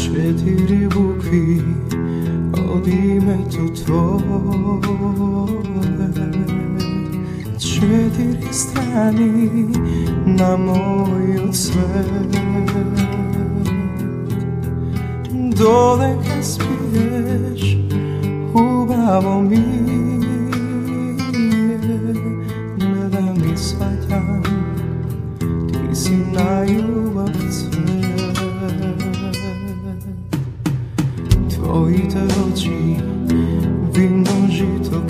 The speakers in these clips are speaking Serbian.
4 bukvi od imето Твое, 4 strani na moju cvet. Dodeka spiješ, hubavo mi je, gledam i shvaćam, ti si na ljubav cvet. Tvojite oči vino žito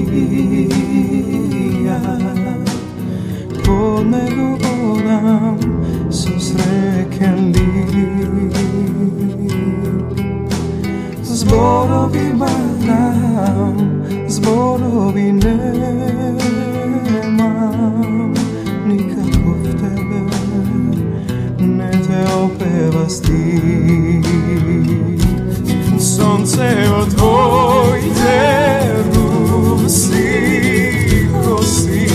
krija, pod nego odam susreken lik. Zborovima nam, zborovi nemam, nikako v tebe ne te opeva stih. Sonce od tvojte rusi kosi,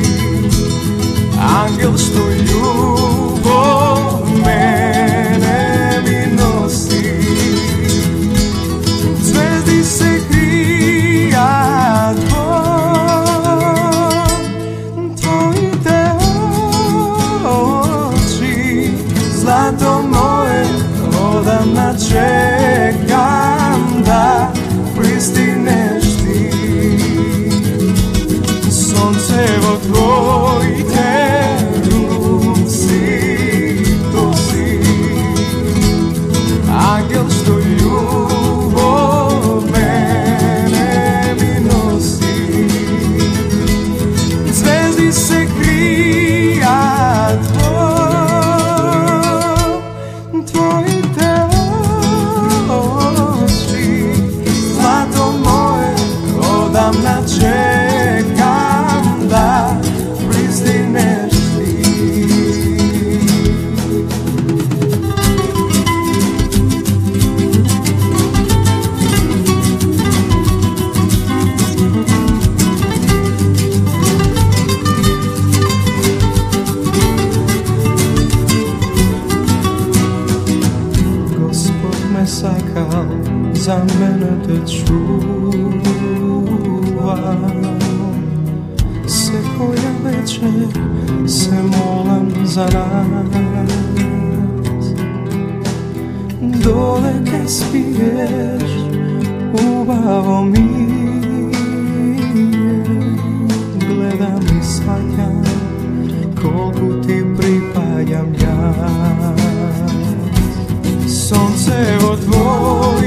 angel što ljubav mene mi nosi. Zvezdi se krija tvojite oči, zlato moje odavna čekam da pristineš ti. Soncevo tvojite ruci dosi, angel što ljubav mene mi nosi. Zvezdi se krija tvojite oči, zlato moje odavna čekam da pristineš ti. Gospod me sakal, za mene te čuva. Se koja večer se molam za nas. Doleke spiješ, ubavo mi je, gledam i shvaćam koliko ti pripadam ja. Soncevo tvoje